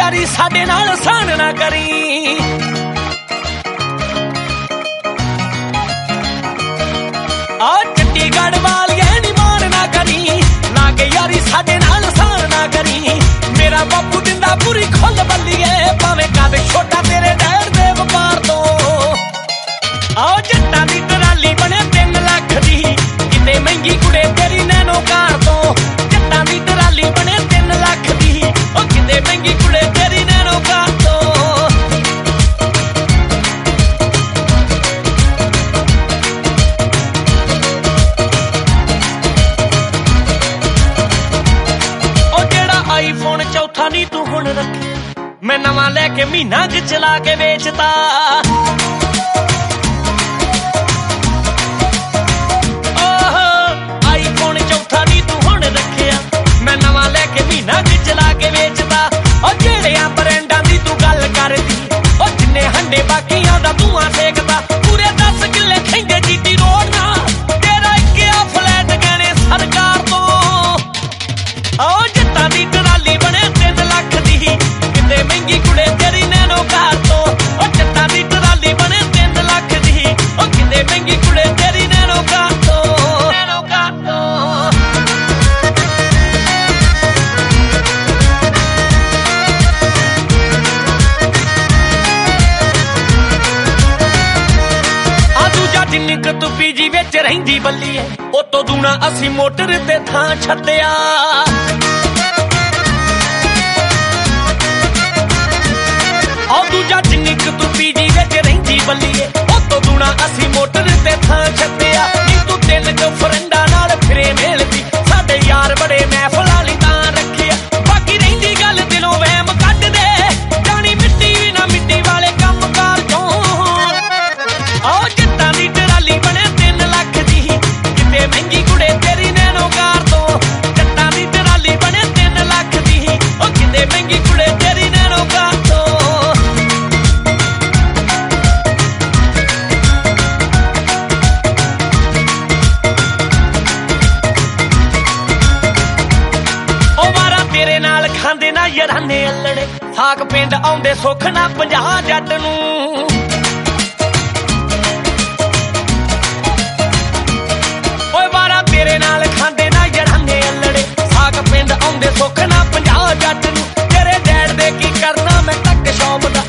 यारी साडे नाल सान ना करी। आ चंडीगढ़ वालिए नी मान ना करी, लागे यारी साडे नाल सान ना करी। मेरा बापू दिंदा पूरी खुल बल्लीए, भावें कद छोटा तेरे डैड दे वपार तो। आओ जट्टां दी टराली बने 3 लाख दी, किते महंगी कुड़े तेरी नैनो कार तो। जट्टां दी टराली बने 3 लाख दी, ओ किते महंगी कुड़े तेरी नैनो कार तो। ओ जेड़ा आईफोन चौथा नी तू हुण रखे, मैं नवां लैके महीना च चला के बेचता। चला के बेचदा ओ जेड़ियां ब्रांडां दी तू गल करदी, ओ जिन्ने हंडे बाकियां दा धुआं सेकदा। पूरे 10 किले खैंदे जीटी रोड ना, तेरा इक्किया फ्लैट गहने सरकार तो। ओ जट्टां दी टराली बने 3 लाख दी, किते महंगी कुड़े तेरी नैनो कार तो। ओ जट्टां दी टराली बने 3 लाख दी, ओ किते महंगी कुड़े तेरी नैनो कार तो। नैनो कार तो जिन्नी क तू पीजी विच रहिंदी बल्लीए, ओ तो दूना असी मोटर ते थां छड्डिया। ओ दूजा जिन्नी क तू पीजी विच रहिंदी बल्लीए, ओ तो दूना असी मोटर ते थां छड्डिया। नी तू 3 क फ्रेंडां नाल फिरे मेलदी, साडे यार बड़े महफल वाली तां रखिया। बाकी रहिंदी गल दिलों वहम कढ दे, जानी मिट्टी भी ना मिट्टी वाले कम कार चों। ओ जट्टां दी टराली बने 3 लाख दी, किते महंगी कुड़े तेरी नैनो कार तो। जट्टां दी टराली बने 3 लाख दी, ओ किते महंगी कुड़े तेरी नैनो कार तो। ओ मारा तेरे नाल खांदे ना यराने अल्लड़े, साग पिंड आउंदे सुख ना 50 जट नूं। तेरे नाल खांदे ना यराने अल्लड़े, साग पिंड आउंदे सुख ना 50 जट नूं। तेरे डैड दे की करना मैं तक शौप दा,